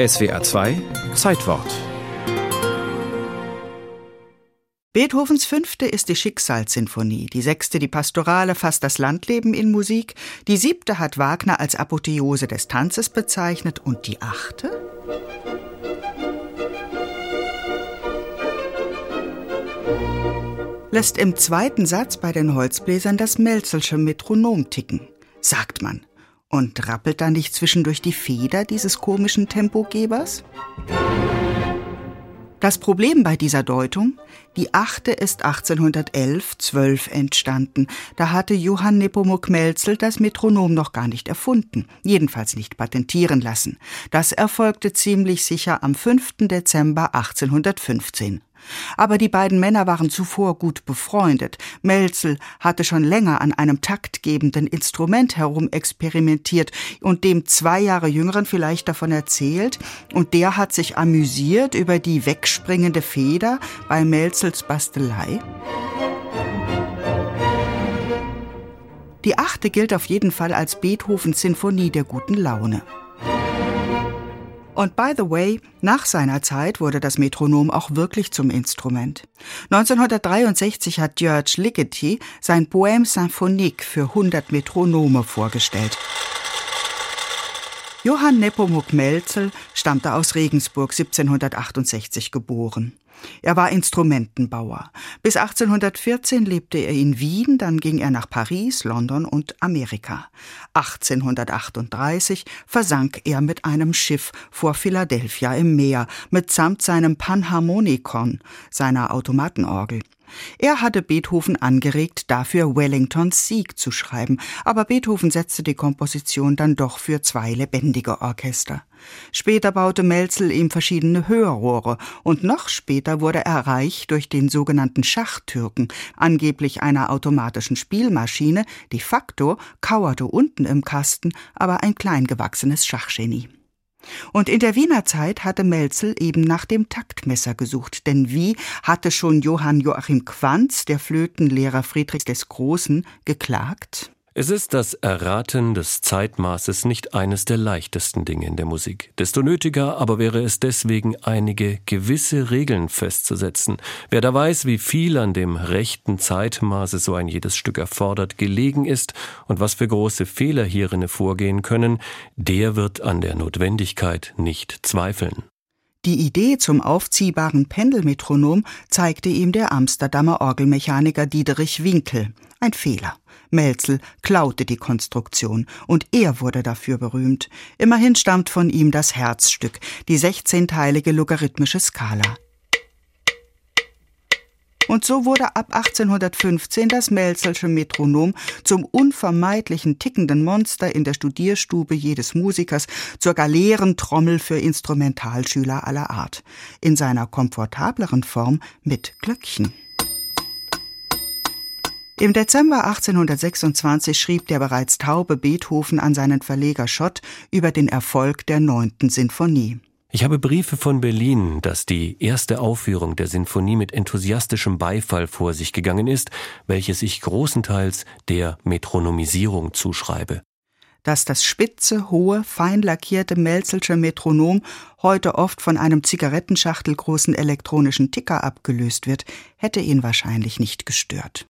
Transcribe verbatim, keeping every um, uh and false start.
S W R zwei Zeitwort. Beethovens fünfte ist die Schicksalssinfonie, die sechste die Pastorale fasst das Landleben in Musik, die siebte hat Wagner als Apotheose des Tanzes bezeichnet und die achte? Lässt im zweiten Satz bei den Holzbläsern das Mälzelsche Metronom ticken, sagt man. Und rappelt da nicht zwischendurch die Feder dieses komischen Tempogebers? Das Problem bei dieser Deutung: die achte ist achtzehnhundertelf zwölf entstanden. Da hatte Johann Nepomuk Mälzel das Metronom noch gar nicht erfunden, jedenfalls nicht patentieren lassen. Das erfolgte ziemlich sicher am fünften Dezember achtzehnhundertfünfzehn. Aber die beiden Männer waren zuvor gut befreundet. Mälzel hatte schon länger an einem taktgebenden Instrument herumexperimentiert und dem zwei Jahre Jüngeren vielleicht davon erzählt, und der hat sich amüsiert über die wegspringende Feder bei Mälzels Bastelei. Die achte gilt auf jeden Fall als Beethovens Sinfonie der guten Laune. Und by the way, nach seiner Zeit wurde das Metronom auch wirklich zum Instrument. neunzehnhundertdreiundsechzig hat György Ligeti sein Poème symphonique für hundert Metronome vorgestellt. Johann Nepomuk Mälzel stammte aus Regensburg, siebzehnhundertachtundsechzig geboren. Er war Instrumentenbauer. Bis achtzehnhundertvierzehn lebte er in Wien, dann ging er nach Paris, London und Amerika. achtzehnhundertachtunddreißig versank er mit einem Schiff vor Philadelphia im Meer, mitsamt seinem Panharmonikon, seiner Automatenorgel. Er hatte Beethoven angeregt, dafür Wellingtons Sieg zu schreiben, aber Beethoven setzte die Komposition dann doch für zwei lebendige Orchester. Später baute Mälzel ihm verschiedene Hörrohre und noch später wurde er reich durch den sogenannten Schachtürken, angeblich einer automatischen Spielmaschine. De facto kauerte unten im Kasten aber ein kleingewachsenes Schachgenie. Und in der Wiener Zeit hatte Mälzel eben nach dem Taktmesser gesucht, denn wie hatte schon Johann Joachim Quanz, der Flötenlehrer Friedrichs des Großen, geklagt? Es ist das Erraten des Zeitmaßes nicht eines der leichtesten Dinge in der Musik. Desto nötiger aber wäre es deswegen, einige gewisse Regeln festzusetzen. Wer da weiß, wie viel an dem rechten Zeitmaße so ein jedes Stück erfordert, gelegen ist und was für große Fehler hierin vorgehen können, der wird an der Notwendigkeit nicht zweifeln. Die Idee zum aufziehbaren Pendelmetronom zeigte ihm der Amsterdamer Orgelmechaniker Diederich Winkel. Ein Fehler. Mälzel klaute die Konstruktion und er wurde dafür berühmt. Immerhin stammt von ihm das Herzstück, die sechzehnteilige logarithmische Skala. Und so wurde ab achtzehnhundertfünfzehn das Mälzelsche Metronom zum unvermeidlichen tickenden Monster in der Studierstube jedes Musikers, zur Galeerentrommel für Instrumentalschüler aller Art. In seiner komfortableren Form mit Glöckchen. Im Dezember achtzehnhundertsechsundzwanzig schrieb der bereits taube Beethoven an seinen Verleger Schott über den Erfolg der neunten Sinfonie. Ich habe Briefe von Berlin, dass die erste Aufführung der Sinfonie mit enthusiastischem Beifall vor sich gegangen ist, welches ich großenteils der Metronomisierung zuschreibe. Dass das spitze, hohe, fein lackierte Mälzelsche Metronom heute oft von einem zigarettenschachtelgroßen elektronischen Ticker abgelöst wird, hätte ihn wahrscheinlich nicht gestört.